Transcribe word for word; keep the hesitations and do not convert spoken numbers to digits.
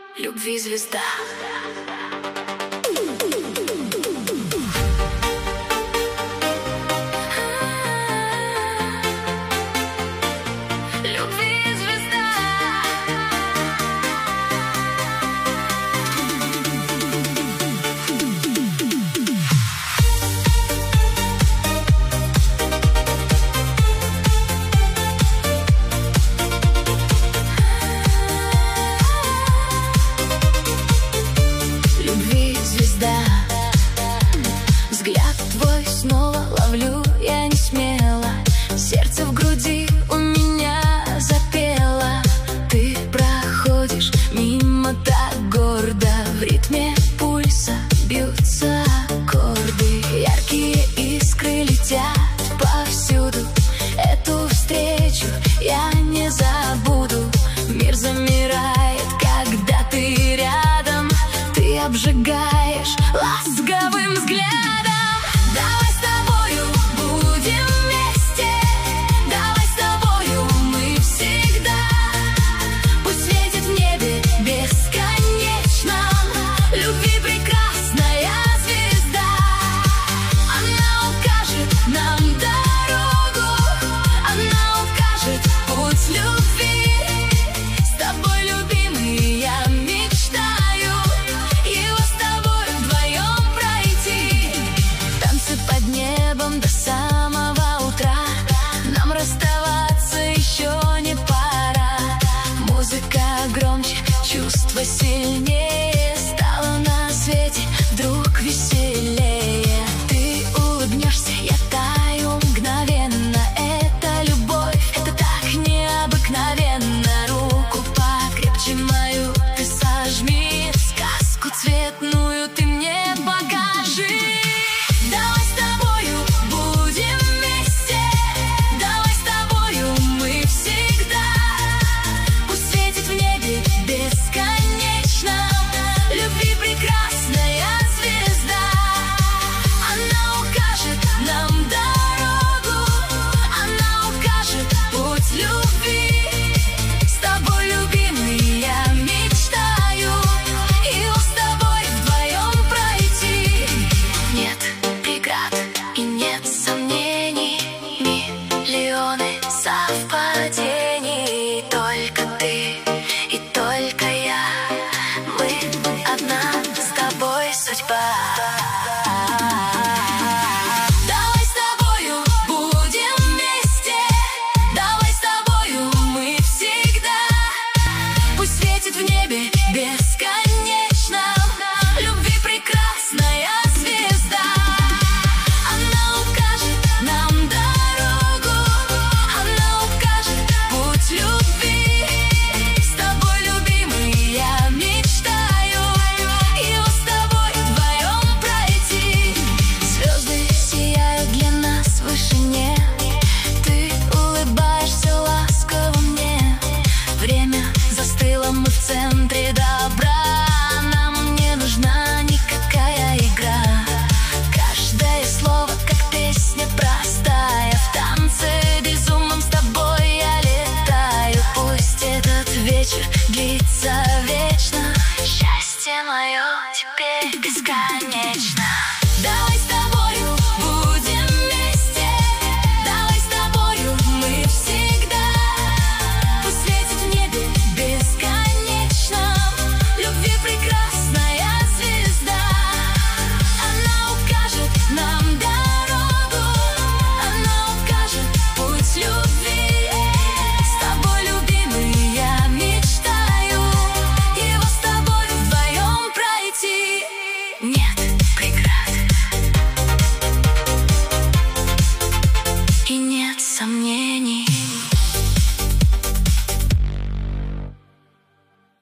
любви звезда. Взгляд твой снова ловлю, я не смела. Сердце в груди у меня запело. Ты проходишь мимо так гордо. В ритме пульса бьются аккорды. Яркие искры летят повсюду. Эту встречу я не забуду. Мир замирает, когда ты рядом. Ты обжигаешь ласковым взглядом. Давай с тобою будем вместе. Давай с тобою мы всегда. Пусть светит в небе бесконечно. Любви прекрасная звезда. Она укажет нам дорогу. Она укажет путь любви. С тобой, любимый, я мечтаю его с тобой вдвоем пройти. Танцы под небом до самого утра. Нам расставаться еще не пора. Музыка громче, чувства сильнее. Стало на свете вдруг веселее. Ты улыбнешься, я таю мгновенно. Это любовь, это так необыкновенно. Руку покрепче мою ты сожми. Сказку цветную ты мне покажи. Давай с тобою будем вместе. Давай с тобою мы всегда. Пусть светит в небе бесконечно. Любви прекрасная звезда. Она укажет нам дорогу. Она укажет путь любви. С тобой, любимый, я мечтаю его с тобой вдвоем пройти. Нет преград и нет сомнений. Миллионы совпадений. Только ты и только я. Мы одна с тобой судьба. Давай с тобою будем вместе. Давай с тобою мы всегда. Пусть светит в небе бесконечно. Любви прекрасная звезда. Она укажет нам дорогу. Она укажет путь любви. С тобой, любимый, я мечтаю его с тобой вдвоем пройти. Звезды сияют для нас в вышине. Ты улыбаешься ласково мне. Время застыло, мы в центре добра. Нам не нужна никакая игра. Каждое слово как песня простая. В танце безумном с тобой я летаю. Пусть этот вечер длится вечно. Счастье мое теперь бесконечно.